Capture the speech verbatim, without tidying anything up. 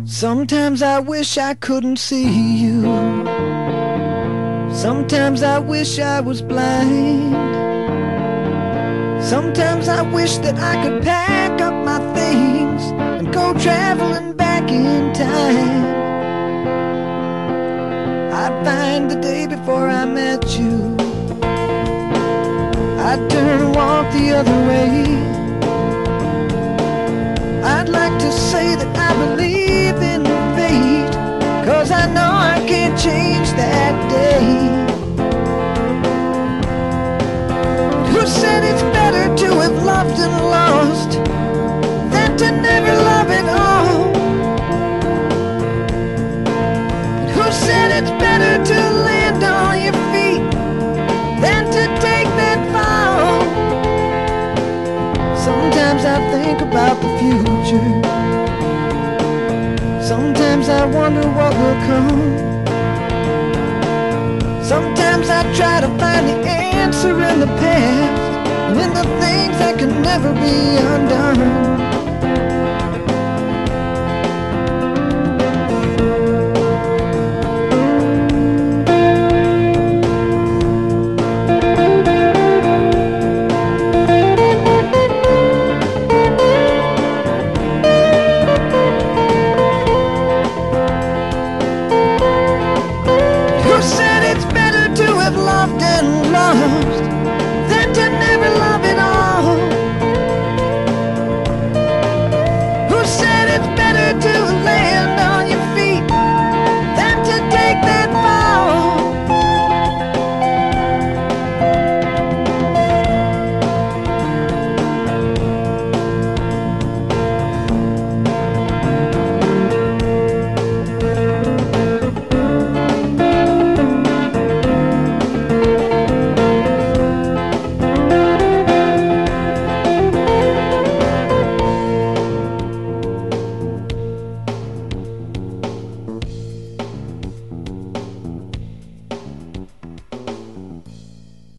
Sometimes I wish I couldn't see you. Sometimes I wish I was blind. Sometimes I wish that I could pack up my things and go traveling back in time. I'd find the day before I met you. I'd turn and walk the other way. I'd like to say that I believe in fate, 'cause I know I can't change that day. Who said it's better to have loved and lost than to never love at all? And who said it's better to land on your feet than to take that fall? Sometimes I think about the future. Sometimes I wonder what will come. Sometimes I try to find the answer in the past and in the things that can never be undone.